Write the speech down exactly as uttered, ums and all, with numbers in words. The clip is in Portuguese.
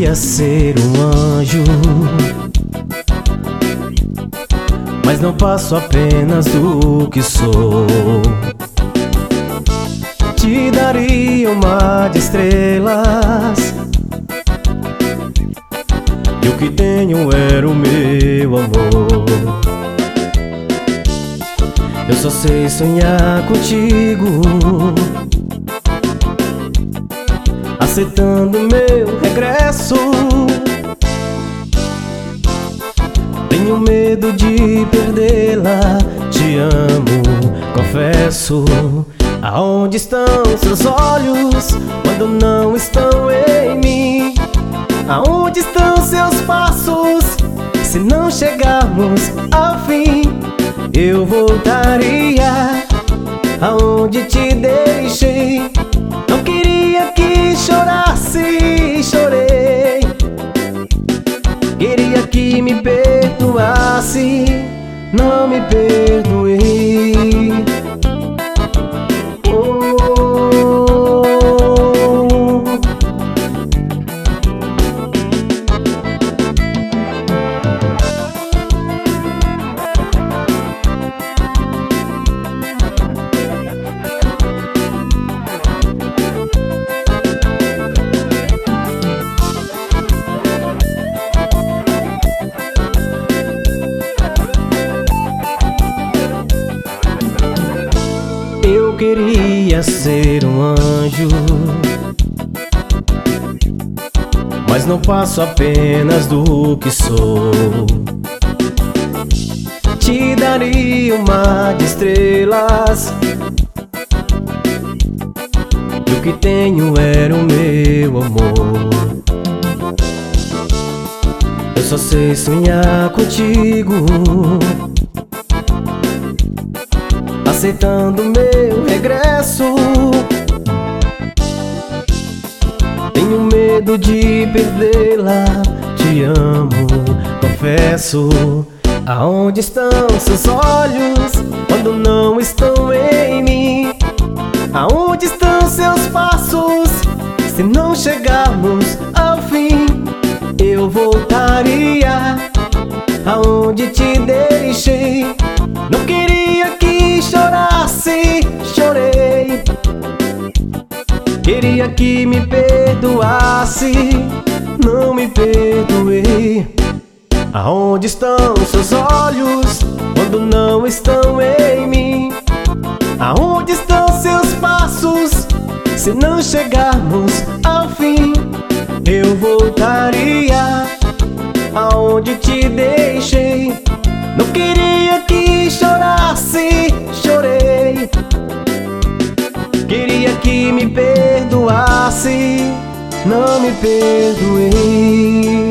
queria ser um anjo, mas não passo apenas do que sou. Te daria um mar de estrelas, e o que tenho era o meu amor. Eu só sei sonhar contigo, aceitando meu regresso. Tenho medo de perdê-la, te amo, confesso. Aonde estão seus olhos quando não estão em mim? Aonde estão seus passos se não chegarmos ao fim? Eu voltaria aonde te deixei. Não queria que chorasse, chorei. Queria que me perdoasse, não me perdoei. Eu queria ser um anjo, mas não passo apenas do que sou. Te daria um mar de estrelas, e o que tenho era o meu amor. Eu só sei sonhar contigo, aceitando meu regresso. Tenho medo de perdê-la, te amo, confesso. Aonde estão seus olhos quando não estão em mim? Aonde estão seus passos se não chegarmos ao fim? Eu voltaria aonde te deixei. Não queria que chorasse, chorei. Queria que me perdoasse, não me perdoei. Aonde estão seus olhos quando não estão em mim? Aonde estão seus passos se não chegarmos ao fim? Eu voltaria aonde te deixei. Não queria que chorasse, chorei. Queria que me perdoasse, não me perdoei.